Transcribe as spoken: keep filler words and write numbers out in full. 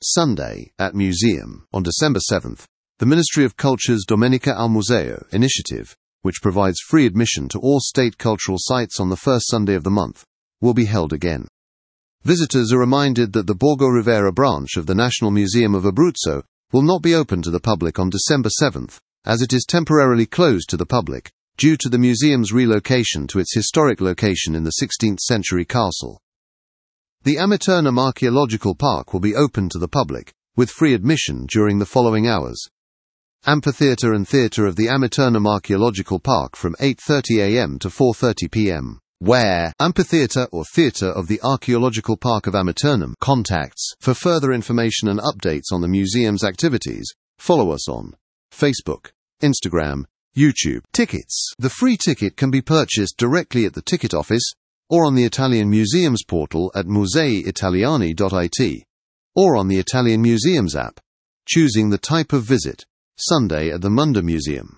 Sunday at Museum. On December seventh, the Ministry of Culture's Domenica al Museo initiative, which provides free admission to all state cultural sites on the first Sunday of the month, will be held again. Visitors are reminded that the Borgo Rivera branch of the National Museum of Abruzzo will not be open to the public on December seventh, as it is temporarily closed to the public due to the museum's relocation to its historic location in the sixteenth century castle. The Amiternum Archaeological Park will be open to the public, with free admission during the following hours. Amphitheatre and Theatre of the Amiternum Archaeological Park from eight thirty a m to four thirty p m Where Amphitheatre or Theatre of the Archaeological Park of Amiternum contacts. For further information and updates on the museum's activities, follow us on Facebook, Instagram, YouTube. Tickets. The free ticket can be purchased directly at the ticket office or on the Italian Museums portal at musei italiani dot it or on the Italian Museums app, choosing the type of visit, Sunday at the Munda Museum.